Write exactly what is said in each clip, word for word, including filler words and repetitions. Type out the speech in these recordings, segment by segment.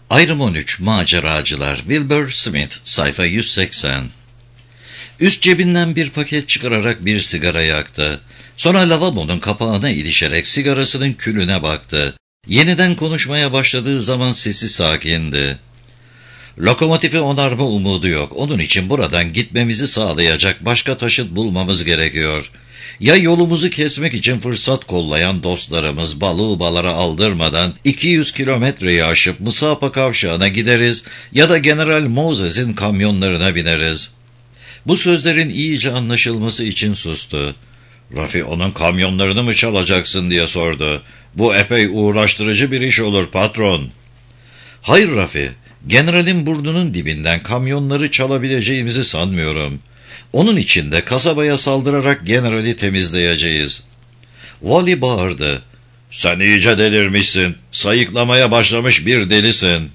Ayrım on üç Maceracılar Wilbur Smith sayfa yüz seksen. Üst cebinden bir paket çıkararak bir sigara yaktı. Sonra lavabonun kapağına ilişerek sigarasının külüne baktı. Yeniden konuşmaya başladığı zaman sesi sakindi. Lokomotifi onarma umudu yok. Onun için buradan gitmemizi sağlayacak başka taşıt bulmamız gerekiyor. Ya yolumuzu kesmek için fırsat kollayan dostlarımız Balubalara aldırmadan iki yüz kilometreyi aşıp Mısapa kavşağına gideriz ya da General Moses'in kamyonlarına bineriz. Bu sözlerin iyice anlaşılması için sustu. Rafi, onun kamyonlarını mı çalacaksın diye sordu. Bu epey uğraştırıcı bir iş olur patron. Hayır Rafi, generalin burnunun dibinden kamyonları çalabileceğimizi sanmıyorum. Onun için de kasabaya saldırarak generali temizleyeceğiz. Vali bağırdı. Sen iyice delirmişsin. Sayıklamaya başlamış bir delisin.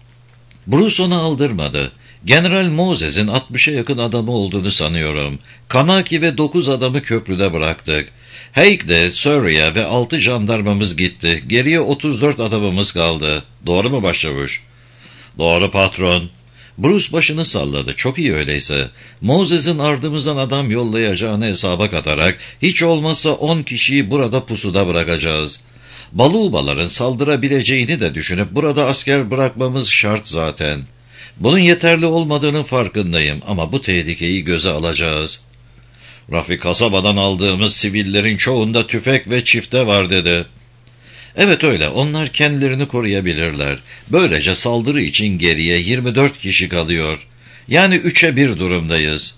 Bruce onu aldırmadı. General Moses'in altmışa yakın adamı olduğunu sanıyorum. Kanaki ve dokuz adamı köprüde bıraktık. Haig'de Surrey'e ve altı jandarmamız gitti. Geriye otuz dört adamımız kaldı. Doğru mu başçavuş? Doğru patron. Bruce başını salladı. Çok iyi öyleyse. Moses'in ardımızdan adam yollayacağını hesaba katarak hiç olmazsa on kişiyi burada pusuda bırakacağız. Balubaların saldırabileceğini de düşünüp burada asker bırakmamız şart zaten. Bunun yeterli olmadığının farkındayım ama bu tehlikeyi göze alacağız. Rafi, kasabadan aldığımız sivillerin çoğunda tüfek ve çifte var dedi. Evet öyle, onlar kendilerini koruyabilirler. Böylece saldırı için geriye yirmi dört kişi kalıyor. Yani üçe bir durumdayız.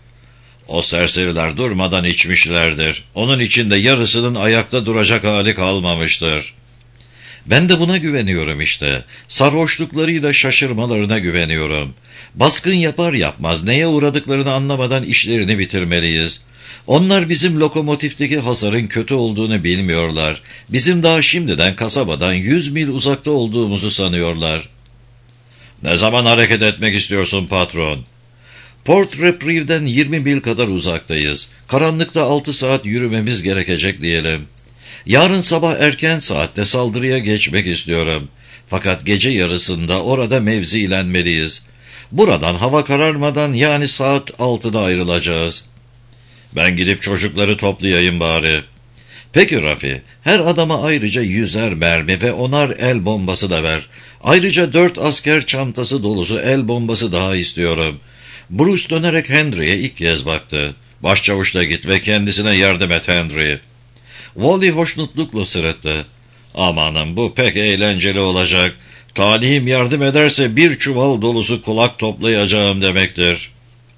O serseriler durmadan içmişlerdir. Onun için de yarısının ayakta duracak hali kalmamıştır. Ben de buna güveniyorum işte. Sarhoşluklarıyla şaşırmalarına güveniyorum. Baskın yapar yapmaz neye uğradıklarını anlamadan işlerini bitirmeliyiz. Onlar bizim lokomotifteki hasarın kötü olduğunu bilmiyorlar. Bizim daha şimdiden kasabadan yüz mil uzakta olduğumuzu sanıyorlar. Ne zaman hareket etmek istiyorsun patron? Port Reprieve'den yirmi mil kadar uzaktayız. Karanlıkta altı saat yürümemiz gerekecek diyelim. Yarın sabah erken saatte saldırıya geçmek istiyorum. Fakat gece yarısında orada mevzilenmeliyiz. Buradan hava kararmadan yani saat altıda ayrılacağız. Ben gidip çocukları toplayayım bari. Peki Rafi, her adama ayrıca yüzer mermi ve onar el bombası da ver. Ayrıca dört asker çantası dolusu el bombası daha istiyorum. Bruce dönerek Henry'e ilk kez baktı. Başçavuşla git ve kendisine yardım et Henry. Wally hoşnutlukla sırıttı. Amanım, bu pek eğlenceli olacak. Talihim yardım ederse bir çuval dolusu kulak toplayacağım demektir.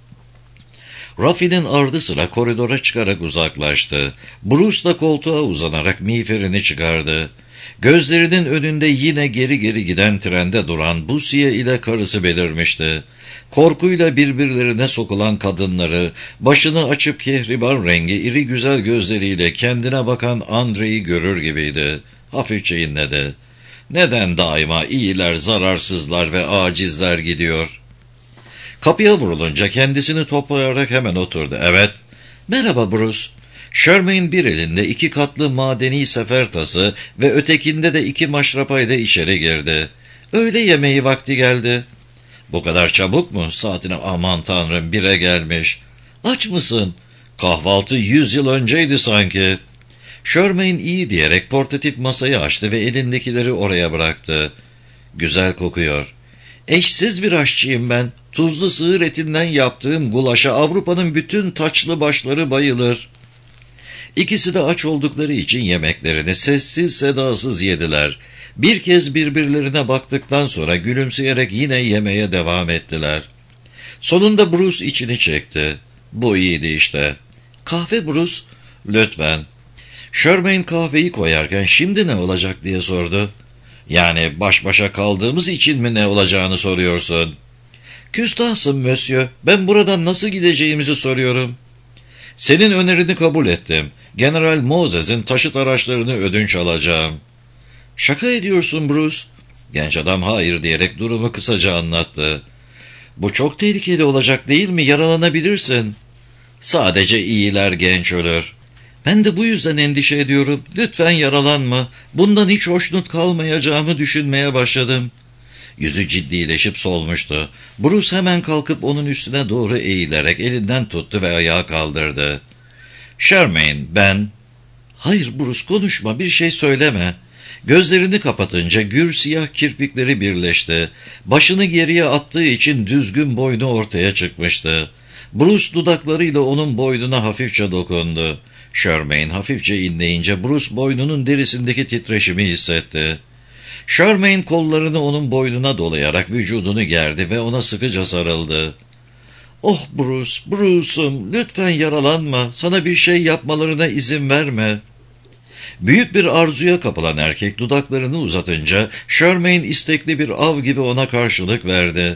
Rafi'nin ardı sıra koridora çıkarak uzaklaştı. Bruce da koltuğa uzanarak miğferini çıkardı. Gözlerinin önünde yine geri geri giden trende duran Busiye ile karısı belirmişti. Korkuyla birbirlerine sokulan kadınları, başını açıp kehribar rengi iri güzel gözleriyle kendine bakan Andrei'yi görür gibiydi. Hafifçe inledi. Neden daima iyiler, zararsızlar ve acizler gidiyor? Kapıya vurulunca kendisini toplayarak hemen oturdu. Evet. Merhaba Bruce. Sherman bir elinde iki katlı madeni sefertası ve ötekinde de iki maşrapayla içeri girdi. Öğle yemeği vakti geldi. Bu kadar çabuk mu? Saatine aman tanrım bire gelmiş. Aç mısın? Kahvaltı yüz yıl önceydi sanki. Sherman iyi diyerek portatif masayı açtı ve elindekileri oraya bıraktı. Güzel kokuyor. Eşsiz bir aşçıyım ben. Tuzlu sığır etinden yaptığım gulaşa Avrupa'nın bütün taçlı başları bayılır. İkisi de aç oldukları için yemeklerini sessiz sedasız yediler. Bir kez birbirlerine baktıktan sonra gülümseyerek yine yemeye devam ettiler. Sonunda Bruce içini çekti. Bu iyiydi işte. Kahve Bruce? Lütfen. Sherman kahveyi koyarken şimdi ne olacak diye sordu. Yani baş başa kaldığımız için mi ne olacağını soruyorsun? Küstahsın Monsieur. Ben buradan nasıl gideceğimizi soruyorum. Senin önerini kabul ettim. General Moses'in taşıt araçlarını ödünç alacağım. Şaka ediyorsun Bruce. Genç adam hayır diyerek durumu kısaca anlattı. Bu çok tehlikeli olacak değil mi? Yaralanabilirsin. Sadece iyiler genç ölür. Ben de bu yüzden endişe ediyorum. Lütfen yaralanma. Bundan hiç hoşnut kalmayacağımı düşünmeye başladım. Yüzü ciddileşip solmuştu. Bruce hemen kalkıp onun üstüne doğru eğilerek elinden tuttu ve ayağa kaldırdı. "Charmaine, ben..." "Hayır Bruce, konuşma, bir şey söyleme." Gözlerini kapatınca gür siyah kirpikleri birleşti. Başını geriye attığı için düzgün boynu ortaya çıkmıştı. Bruce dudaklarıyla onun boynuna hafifçe dokundu. Charmaine hafifçe inleyince Bruce boynunun derisindeki titreşimi hissetti. Charmaine kollarını onun boynuna dolayarak vücudunu gerdi ve ona sıkıca sarıldı. "Oh Bruce, Bruce'um, lütfen yaralanma, sana bir şey yapmalarına izin verme." Büyük bir arzuya kapılan erkek dudaklarını uzatınca Charmaine istekli bir av gibi ona karşılık verdi.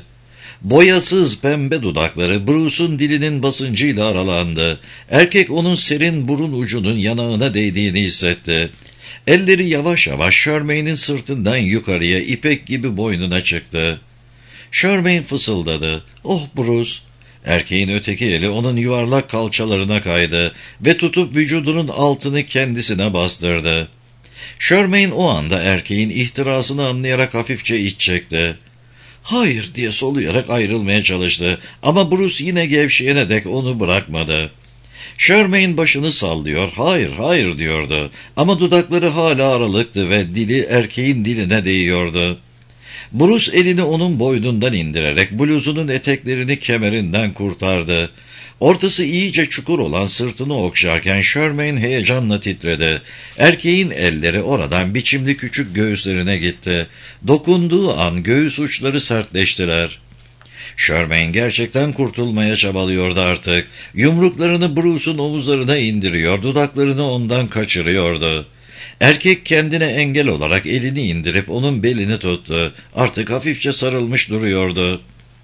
Boyasız pembe dudakları Bruce'un dilinin basıncıyla aralandı. Erkek onun serin burun ucunun yanağına değdiğini hissetti. Elleri yavaş yavaş Charmaine'in sırtından yukarıya ipek gibi boynuna çıktı. Charmaine fısıldadı. "Oh Bruce." Erkeğin öteki eli onun yuvarlak kalçalarına kaydı ve tutup vücudunun altını kendisine bastırdı. Charmaine o anda erkeğin ihtirasını anlayarak hafifçe iç çekti. "Hayır" diye soluyarak ayrılmaya çalıştı ama Bruce yine gevşeyene dek onu bırakmadı. Charmaine başını sallıyor, "Hayır, hayır" diyordu ama dudakları hala aralıktı ve dili erkeğin diline değiyordu. Bruce elini onun boynundan indirerek bluzunun eteklerini kemerinden kurtardı. Ortası iyice çukur olan sırtını okşarken Charmaine heyecanla titredi. Erkeğin elleri oradan biçimli küçük göğüslerine gitti. Dokunduğu an göğüs uçları sertleştiler. Charmaine gerçekten kurtulmaya çabalıyordu artık. Yumruklarını Bruce'un omuzlarına indiriyor, dudaklarını ondan kaçırıyordu. Erkek kendine engel olarak elini indirip onun belini tuttu. Artık hafifçe sarılmış duruyordu.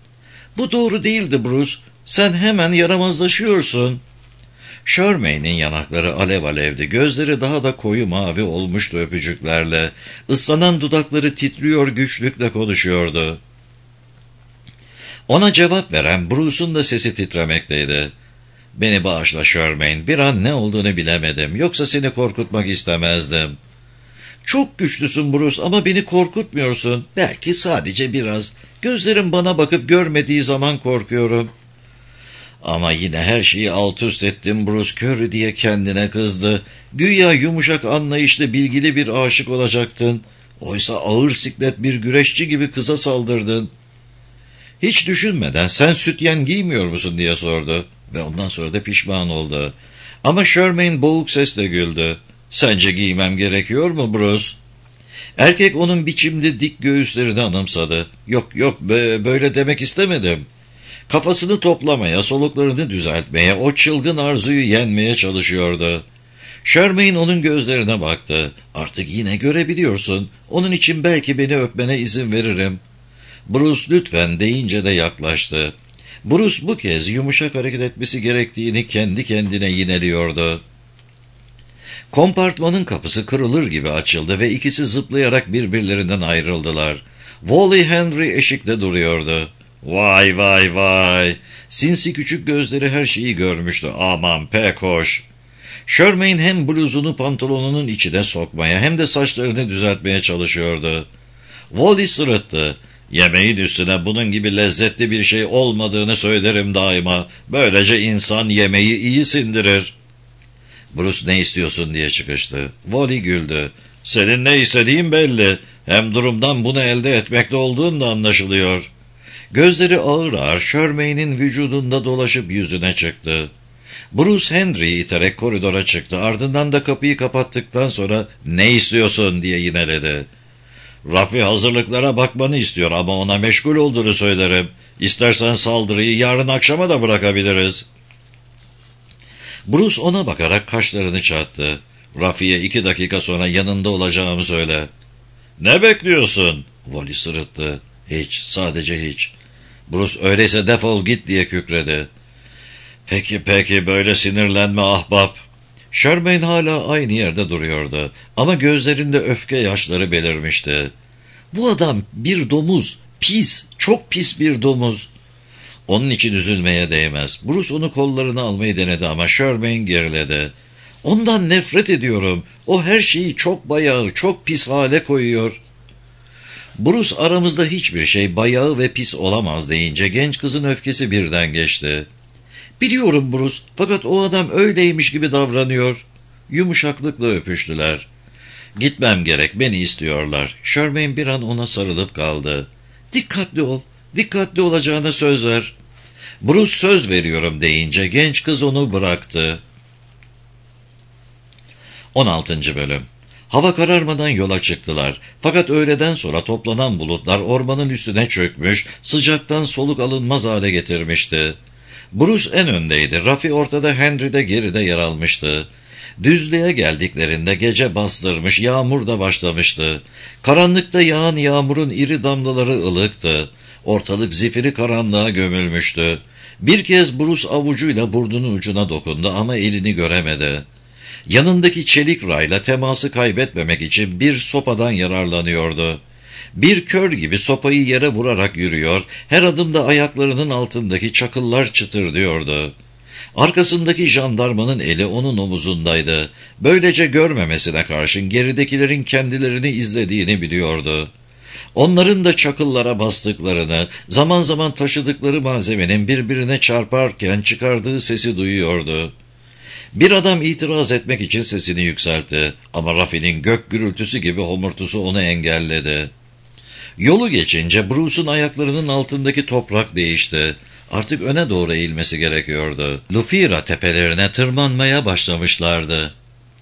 "Bu doğru değildi Bruce. Sen hemen yaramazlaşıyorsun." Charmaine'in yanakları alev alevdi. Gözleri daha da koyu mavi olmuştu öpücüklerle. Islanan dudakları titriyor, güçlükle konuşuyordu. Ona cevap veren Bruce'un da sesi titremekteydi. "Beni bağışla Charmaine, bir an ne olduğunu bilemedim. Yoksa seni korkutmak istemezdim." "Çok güçlüsün Bruce ama beni korkutmuyorsun. Belki sadece biraz. Gözlerim bana bakıp görmediği zaman korkuyorum." "Ama yine her şeyi alt üst ettim Bruce, Curry" diye kendine kızdı. "Güya yumuşak, anlayışlı, bilgili bir aşık olacaktın. Oysa ağır siklet bir güreşçi gibi kıza saldırdın." Hiç düşünmeden "Sen sütyen giymiyor musun?" diye sordu ve ondan sonra da pişman oldu. Ama Charmaine boğuk sesle güldü. "Sence giymem gerekiyor mu Bruce?" Erkek onun biçimli dik göğüslerini anımsadı. "Yok yok, böyle demek istemedim." Kafasını toplamaya, soluklarını düzeltmeye, o çılgın arzuyu yenmeye çalışıyordu. Charmaine onun gözlerine baktı. "Artık yine görebiliyorsun. Onun için belki beni öpmene izin veririm." Bruce "lütfen" deyince de yaklaştı. Bruce bu kez yumuşak hareket etmesi gerektiğini kendi kendine yineliyordu. Kompartmanın kapısı kırılır gibi açıldı ve ikisi zıplayarak birbirlerinden ayrıldılar. Wally Henry eşikte duruyordu. "Vay vay vay." Sinsi küçük gözleri her şeyi görmüştü. "Aman pek hoş." Charmaine hem bluzunu pantolonunun içine sokmaya hem de saçlarını düzeltmeye çalışıyordu. Wally sırıttı. "Yemeğin üstüne bunun gibi lezzetli bir şey olmadığını söylerim daima. Böylece insan yemeği iyi sindirir." Bruce "Ne istiyorsun?" diye çıkıştı. Wally güldü. "Senin ne istediğin belli. Hem durumdan bunu elde etmekte olduğun da anlaşılıyor." Gözleri ağır ağır Charmaine'in vücudunda dolaşıp yüzüne çıktı. Bruce Henry'i iterek koridora çıktı. Ardından da kapıyı kapattıktan sonra "Ne istiyorsun?" diye yineledi. "Rafi hazırlıklara bakmanı istiyor ama ona meşgul olduğunu söylerim. İstersen saldırıyı yarın akşama da bırakabiliriz." Bruce ona bakarak kaşlarını çattı. "Rafi'ye iki dakika sonra yanında olacağımı söyle." "Ne bekliyorsun?" Wally sırıttı. "Hiç, sadece hiç." Bruce "Öyleyse defol git" diye kükredi. "Peki peki, böyle sinirlenme ahbap." Charmaine hala aynı yerde duruyordu ama gözlerinde öfke yaşları belirmişti. "Bu adam bir domuz, pis, çok pis bir domuz." Onun için üzülmeye değmez. Bruce onu kollarına almayı denedi ama Charmaine geriledi. "Ondan nefret ediyorum. O her şeyi çok bayağı, çok pis hale koyuyor." Bruce aramızda hiçbir şey bayağı ve pis olamaz deyince genç kızın öfkesi birden geçti. Biliyorum Bruce, fakat o adam öyleymiş gibi davranıyor. Yumuşaklıkla öpüştüler. Gitmem gerek, beni istiyorlar. Charmaine bir an ona sarılıp kaldı. Dikkatli ol, dikkatli olacağına söz ver. Bruce söz veriyorum deyince genç kız onu bıraktı. on altıncı Bölüm. Hava kararmadan yola çıktılar. Fakat öğleden sonra toplanan bulutlar ormanın üstüne çökmüş, sıcaktan soluk alınmaz hale getirmişti. Bruce en öndeydi. Rafi ortada, Henry de geride yer almıştı. Düzlüğe geldiklerinde gece bastırmış, yağmur da başlamıştı. Karanlıkta yağan yağmurun iri damlaları ılıktı. Ortalık zifiri karanlığa gömülmüştü. Bir kez Bruce avucuyla burnunun ucuna dokundu ama elini göremedi. Yanındaki çelik rayla teması kaybetmemek için bir sopadan yararlanıyordu. Bir kör gibi sopayı yere vurarak yürüyor, her adımda ayaklarının altındaki çakıllar çıtırdıyordu. Arkasındaki jandarmanın eli onun omuzundaydı. Böylece görmemesine karşın geridekilerin kendilerini izlediğini biliyordu. Onların da çakıllara bastıklarını, zaman zaman taşıdıkları malzemenin birbirine çarparken çıkardığı sesi duyuyordu. Bir adam itiraz etmek için sesini yükseltti ama Rafi'nin gök gürültüsü gibi homurtusu onu engelledi. Yolu geçince Bruce'un ayaklarının altındaki toprak değişti. Artık öne doğru eğilmesi gerekiyordu. Lufira tepelerine tırmanmaya başlamışlardı.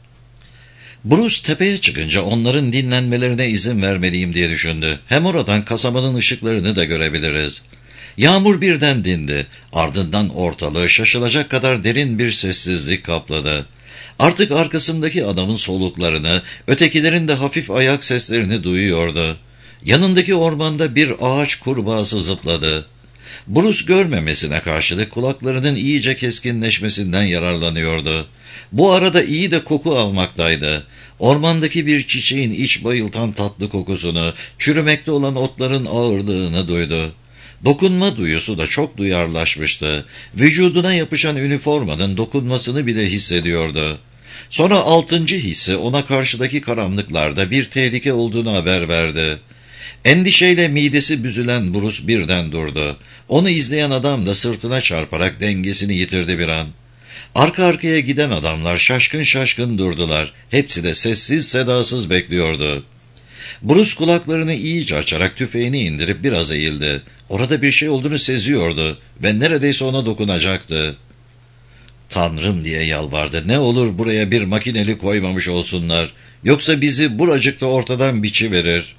Bruce tepeye çıkınca onların dinlenmelerine izin vermeliyim diye düşündü. Hem oradan kasabanın ışıklarını da görebiliriz. Yağmur birden dindi. Ardından ortalığı şaşılacak kadar derin bir sessizlik kapladı. Artık arkasındaki adamın soluklarını, ötekilerin de hafif ayak seslerini duyuyordu. Yanındaki ormanda bir ağaç kurbağası zıpladı. Bruce görmemesine karşılık kulaklarının iyice keskinleşmesinden yararlanıyordu. Bu arada iyi de koku almaktaydı. Ormandaki bir çiçeğin iç bayıltan tatlı kokusunu, çürümekte olan otların ağırlığını duydu. Dokunma duyusu da çok duyarlaşmıştı. Vücuduna yapışan üniformanın dokunmasını bile hissediyordu. Sonra altıncı hissi ona karşıdaki karanlıklarda bir tehlike olduğunu haber verdi. Endişeyle midesi büzülen Bruce birden durdu. Onu izleyen adam da sırtına çarparak dengesini yitirdi bir an. Arka arkaya giden adamlar şaşkın şaşkın durdular. Hepsi de sessiz sedasız bekliyordu. Bruce kulaklarını iyice açarak tüfeğini indirip biraz eğildi. Orada bir şey olduğunu seziyordu ve neredeyse ona dokunacaktı. Tanrım diye yalvardı. Ne olur buraya bir makineli koymamış olsunlar. Yoksa bizi buracıkta ortadan biçiverir.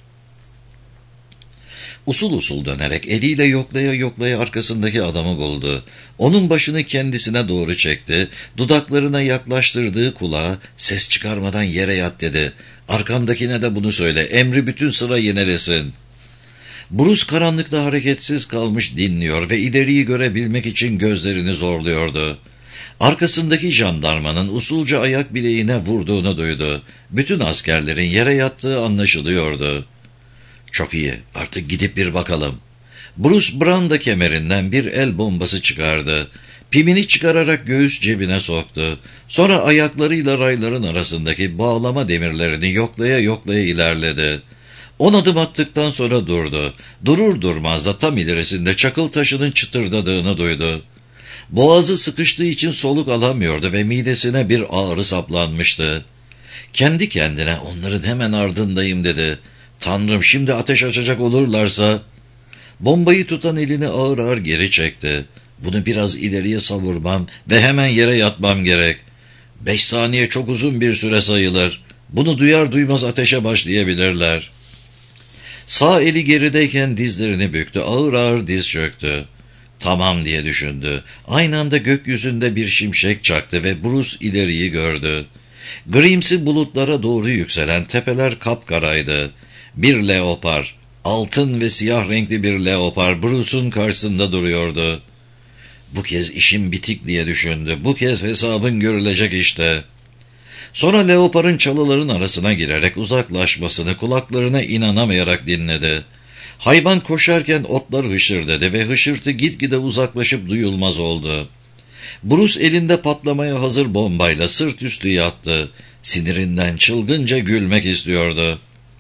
Usul usul dönerek eliyle yoklaya yoklaya arkasındaki adamı buldu. Onun başını kendisine doğru çekti. Dudaklarına yaklaştırdığı kulağa ses çıkarmadan yere yat dedi. Arkandakine de bunu söyle. Emri bütün sıra yinelesin. Bruce karanlıkta hareketsiz kalmış dinliyor ve ileriyi görebilmek için gözlerini zorluyordu. Arkasındaki jandarmanın usulca ayak bileğine vurduğunu duydu. Bütün askerlerin yere yattığı anlaşılıyordu. Çok iyi, artık gidip bir bakalım. Bruce branda kemerinden bir el bombası çıkardı. Pimini çıkararak göğüs cebine soktu. Sonra ayaklarıyla rayların arasındaki bağlama demirlerini yoklaya yoklaya ilerledi. On adım attıktan sonra durdu. Durur durmaz da tam ilerisinde çakıl taşının çıtırdadığını duydu. Boğazı sıkıştığı için soluk alamıyordu ve midesine bir ağrı saplanmıştı. Kendi kendine onların hemen ardındayım dedi. Tanrım, şimdi ateş açacak olurlarsa... Bombayı tutan elini ağır ağır geri çekti. Bunu biraz ileriye savurmam ve hemen yere yatmam gerek. Beş saniye çok uzun bir süre sayılır. Bunu duyar duymaz ateşe başlayabilirler. Sağ eli gerideyken dizlerini büktü, ağır ağır diz çöktü. Tamam diye düşündü. Aynı anda gökyüzünde bir şimşek çaktı ve Bruce ileriyi gördü. Grimsi bulutlara doğru yükselen tepeler kapkaraydı. Bir leopar, altın ve siyah renkli bir leopar Bruce'un karşısında duruyordu. Bu kez işim bitik diye düşündü. Bu kez hesabın görülecek işte. Sonra leoparın çalıların arasına girerek uzaklaşmasını kulaklarına inanamayarak dinledi. Hayvan koşarken otlar hışırdadı ve hışırtı gitgide uzaklaşıp duyulmaz oldu. Bruce elinde patlamaya hazır bombayla sırt üstü yattı. Sinirinden çılgınca gülmek istiyordu.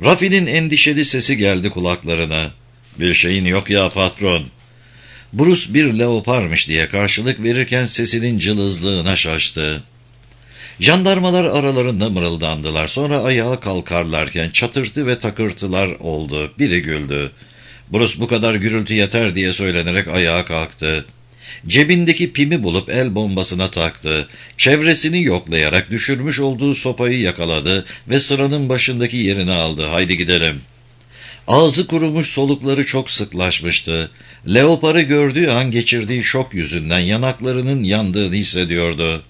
Rafi'nin endişeli sesi geldi kulaklarına. "Bir şeyin yok ya patron." Bruce bir leoparmış diye karşılık verirken sesinin cılızlığına şaştı. Jandarmalar aralarında mırıldandılar. Sonra ayağa kalkarlarken çatırtı ve takırtılar oldu. Biri güldü. Bruce bu kadar gürültü yeter diye söylenerek ayağa kalktı. Cebindeki pimi bulup el bombasına taktı. Çevresini yoklayarak düşürmüş olduğu sopayı yakaladı ve sıranın başındaki yerini aldı. "Haydi gidelim." Ağzı kurumuş, solukları çok sıklaşmıştı. Leoparı gördüğü an geçirdiği şok yüzünden yanaklarının yandığını hissediyordu.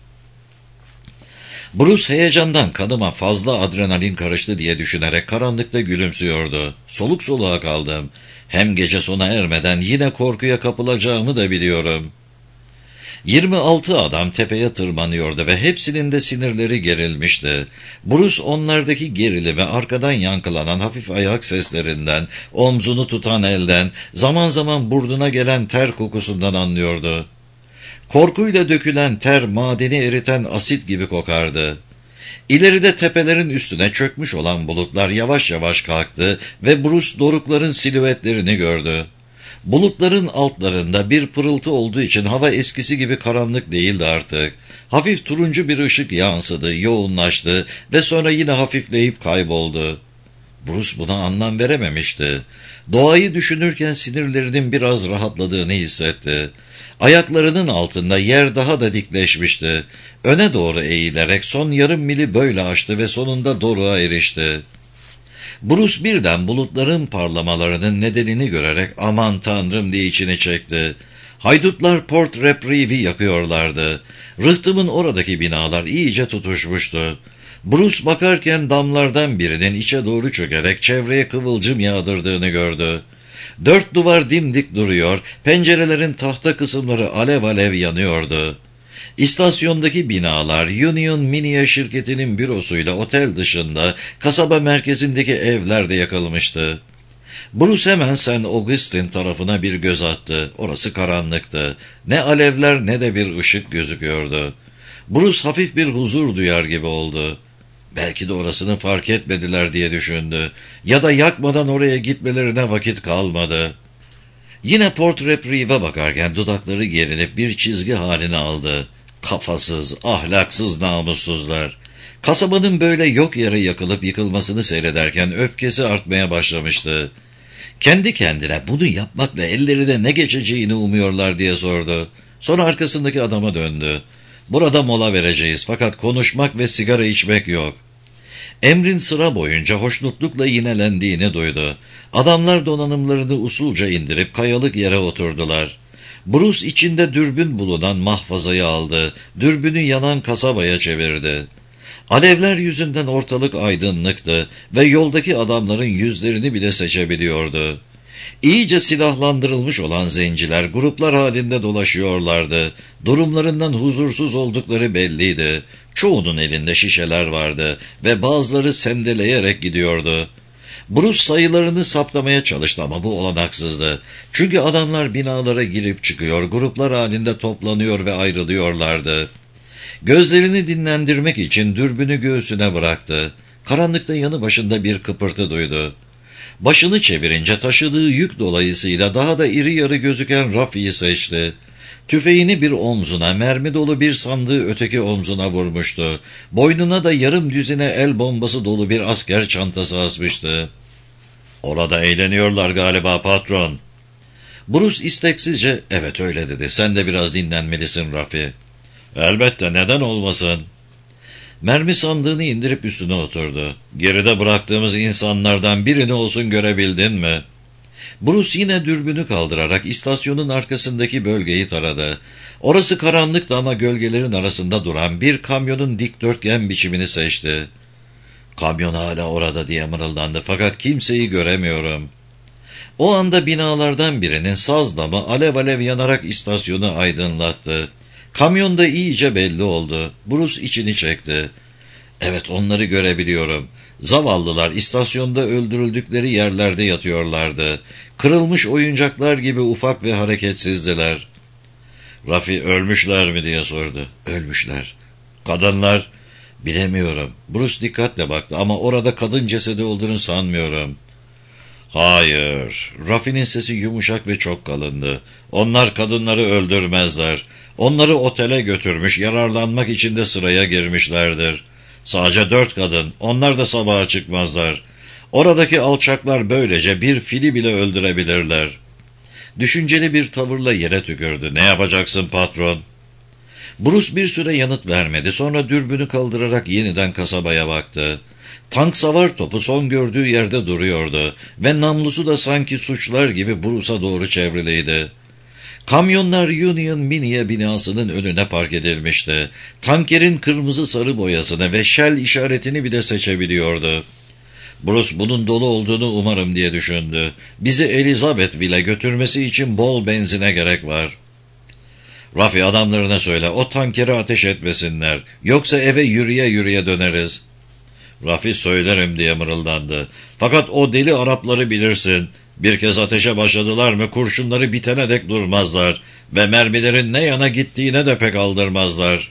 Bruce heyecandan kanıma fazla adrenalin karıştı diye düşünerek karanlıkta gülümsüyordu. Soluk soluğa kaldım. Hem gece sona ermeden yine korkuya kapılacağımı da biliyorum. yirmi altı adam tepeye tırmanıyordu ve hepsinin de sinirleri gerilmişti. Bruce onlardaki gerilimi arkadan yankılanan hafif ayak seslerinden, omzunu tutan elden, zaman zaman burnuna gelen ter kokusundan anlıyordu. Korkuyla dökülen ter madeni eriten asit gibi kokardı. İleride tepelerin üstüne çökmüş olan bulutlar yavaş yavaş kalktı ve Bruce dorukların silüetlerini gördü. Bulutların altlarında bir pırıltı olduğu için hava eskisi gibi karanlık değildi artık. Hafif turuncu bir ışık yansıdı, yoğunlaştı ve sonra yine hafifleyip kayboldu. Bruce buna anlam verememişti. Doğayı düşünürken sinirlerinin biraz rahatladığını hissetti. Ayaklarının altında yer daha da dikleşmişti. Öne doğru eğilerek son yarım mili böyle açtı ve sonunda doruğa erişti. Bruce birden bulutların parlamalarının nedenini görerek "Aman tanrım" diye içini çekti. Haydutlar Port Reprieve'i yakıyorlardı. Rıhtımın oradaki binalar iyice tutuşmuştu. Bruce bakarken damlardan birinin içe doğru çökerek çevreye kıvılcım yağdırdığını gördü. Dört duvar dimdik duruyor, pencerelerin tahta kısımları alev alev yanıyordu. İstasyondaki binalar Union Minia şirketinin bürosuyla otel dışında kasaba merkezindeki evler de yakılmıştı. Bruce hemen Saint Augustine tarafına bir göz attı. Orası karanlıktı. Ne alevler ne de bir ışık gözüküyordu. Bruce hafif bir huzur duyar gibi oldu. Belki de orasını fark etmediler diye düşündü. Ya da yakmadan oraya gitmelerine vakit kalmadı. Yine Port Reprieve'e bakarken dudakları gerilip bir çizgi halini aldı. Kafasız, ahlaksız namussuzlar. Kasabanın böyle yok yere yakılıp yıkılmasını seyrederken öfkesi artmaya başlamıştı. Kendi kendine bunu yapmakla ellerine ne geçeceğini umuyorlar diye sordu. Sonra arkasındaki adama döndü. "Burada mola vereceğiz fakat konuşmak ve sigara içmek yok." Emrin sıra boyunca hoşnutlukla yinelendiğini duydu. Adamlar donanımlarını usulca indirip kayalık yere oturdular. Bruce içinde dürbün bulunan mahfazayı aldı. Dürbünü yanan kasabaya çevirdi. Alevler yüzünden ortalık aydınlıktı ve yoldaki adamların yüzlerini bile seçebiliyordu. İyice silahlandırılmış olan zenciler gruplar halinde dolaşıyorlardı. Durumlarından huzursuz oldukları belliydi. Çoğunun elinde şişeler vardı ve bazıları sendeleyerek gidiyordu. Bruce sayılarını saptamaya çalıştı ama bu olanaksızdı. Çünkü adamlar binalara girip çıkıyor, gruplar halinde toplanıyor ve ayrılıyorlardı. Gözlerini dinlendirmek için dürbünü göğsüne bıraktı. Karanlıkta yanı başında bir kıpırtı duydu. Başını çevirince taşıdığı yük dolayısıyla daha da iri yarı gözüken Rafi'yi seçti. Tüfeğini bir omzuna, mermi dolu bir sandığı öteki omzuna vurmuştu. Boynuna da yarım düzine el bombası dolu bir asker çantası asmıştı. "Orada eğleniyorlar galiba patron." Bruce isteksizce "Evet öyle" dedi. "Sen de biraz dinlenmelisin Rafi." "Elbette, neden olmasın?" Mermi sandığını indirip üstüne oturdu. "Geride bıraktığımız insanlardan birini olsun görebildin mi?" Bruce yine dürbünü kaldırarak istasyonun arkasındaki bölgeyi taradı. Orası karanlıktı ama gölgelerin arasında duran bir kamyonun dikdörtgen biçimini seçti. "Kamyon hala orada" diye mırıldandı, "fakat kimseyi göremiyorum." O anda binalardan birinin saz damı alev alev yanarak istasyonu aydınlattı. Kamyon da iyice belli oldu. Bruce içini çekti. "Evet, onları görebiliyorum. Zavallılar istasyonda öldürüldükleri yerlerde yatıyorlardı. Kırılmış oyuncaklar gibi ufak ve hareketsizdiler." Rafi "Ölmüşler mi?" diye sordu. "Ölmüşler." "Kadınlar?" Bilemiyorum. Bruce dikkatle baktı ama orada kadın cesedi olduğunu sanmıyorum. Hayır. Rafi'nin sesi yumuşak ve çok kalındı. Onlar kadınları öldürmezler. Onları otele götürmüş, yararlanmak için de sıraya girmişlerdir. Sadece dört kadın. Onlar da sabaha çıkmazlar. Oradaki alçaklar böylece bir fili bile öldürebilirler. Düşünceli bir tavırla yere tükürdü. Ne yapacaksın patron? Bruce bir süre yanıt vermedi. Sonra dürbünü kaldırarak yeniden kasabaya baktı. Tank savar topu son gördüğü yerde duruyordu ve namlusu da sanki suçlar gibi Bruce'a doğru çevriliydi. Kamyonlar Union Miniye binasının önüne park edilmişti. Tankerin kırmızı sarı boyasını ve Shell işaretini bile seçebiliyordu. Bruce bunun dolu olduğunu umarım diye düşündü. Bizi Elizabethville'e götürmesi için bol benzine gerek var. Rafi, adamlarına söyle o tankere ateş etmesinler. Yoksa eve yürüye yürüye döneriz. Rafi söylerim diye mırıldandı. Fakat o deli Arapları bilirsin. Bir kez ateşe başladılar mı kurşunları bitene dek durmazlar. Ve mermilerin ne yana gittiğine de pek aldırmazlar.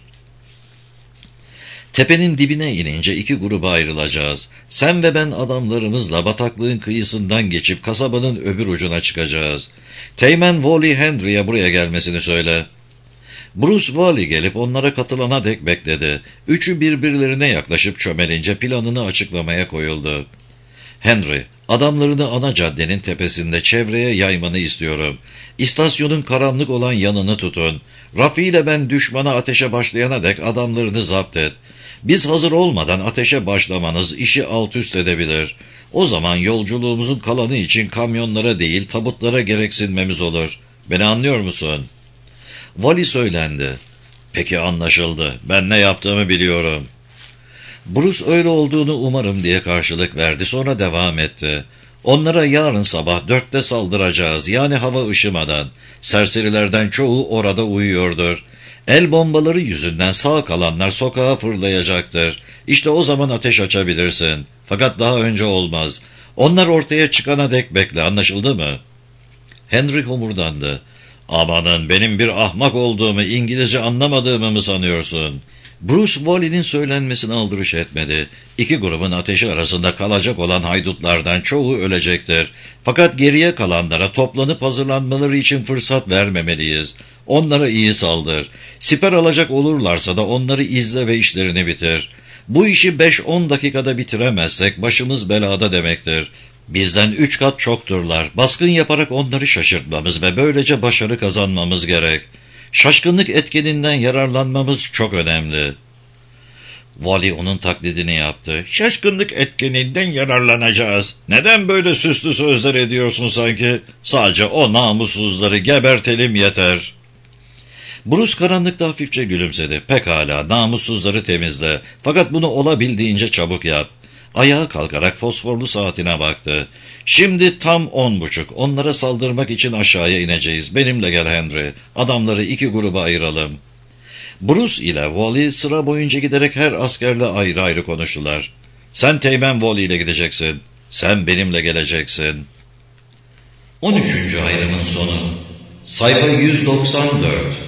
Tepenin dibine inince iki gruba ayrılacağız. Sen ve ben adamlarımızla bataklığın kıyısından geçip kasabanın öbür ucuna çıkacağız. Teğmen Wally Hendry'e buraya gelmesini söyle. Bruce Wally gelip onlara katılana dek bekledi. Üçü birbirlerine yaklaşıp çömelince planını açıklamaya koyuldu. Henry, adamlarını ana caddenin tepesinde çevreye yaymanı istiyorum. İstasyonun karanlık olan yanını tutun. Rafi ile ben düşmana ateşe başlayana dek adamlarını zapt et. Biz hazır olmadan ateşe başlamanız işi alt üst edebilir. O zaman yolculuğumuzun kalanı için kamyonlara değil tabutlara gereksinmemiz olur. Beni anlıyor musun? Wally söylendi. Peki, anlaşıldı. Ben ne yaptığımı biliyorum. Bruce öyle olduğunu umarım diye karşılık verdi. Sonra devam etti. Onlara yarın sabah dörtte saldıracağız. Yani hava ışımadan. Serserilerden çoğu orada uyuyordur. El bombaları yüzünden sağ kalanlar sokağa fırlayacaktır. İşte o zaman ateş açabilirsin. Fakat daha önce olmaz. Onlar ortaya çıkana dek bekle, anlaşıldı mı? Henry homurdandı. Amanın, benim bir ahmak olduğumu, İngilizce anlamadığımı mı sanıyorsun? Bruce Wally'nin söylenmesine aldırış etmedi. İki grubun ateşi arasında kalacak olan haydutlardan çoğu ölecektir. Fakat geriye kalanlara toplanıp hazırlanmaları için fırsat vermemeliyiz. Onlara iyi saldır. Siper alacak olurlarsa da onları izle ve işlerini bitir. Bu işi beş on dakikada bitiremezsek başımız belada demektir. Bizden üç kat çokturlar. Baskın yaparak onları şaşırtmamız ve böylece başarı kazanmamız gerek. Şaşkınlık etkeninden yararlanmamız çok önemli. Wally onun taklidini yaptı. Şaşkınlık etkeninden yararlanacağız. Neden böyle süslü sözler ediyorsun sanki? Sadece o namussuzları gebertelim yeter. Bruce karanlıkta hafifçe gülümsedi. Pekala, namussuzları temizle. Fakat bunu olabildiğince çabuk yap. Ayağa kalkarak fosforlu saatine baktı. Şimdi tam on buçuk. Onlara saldırmak için aşağıya ineceğiz. Benimle gel Henry. Adamları iki gruba ayıralım. Bruce ile Wally sıra boyunca giderek her askerle ayrı ayrı konuştular. Sen Teğmen Wally ile gideceksin. Sen benimle geleceksin. on üçüncü ayrımın sonu. Sayfa yüz doksan dört.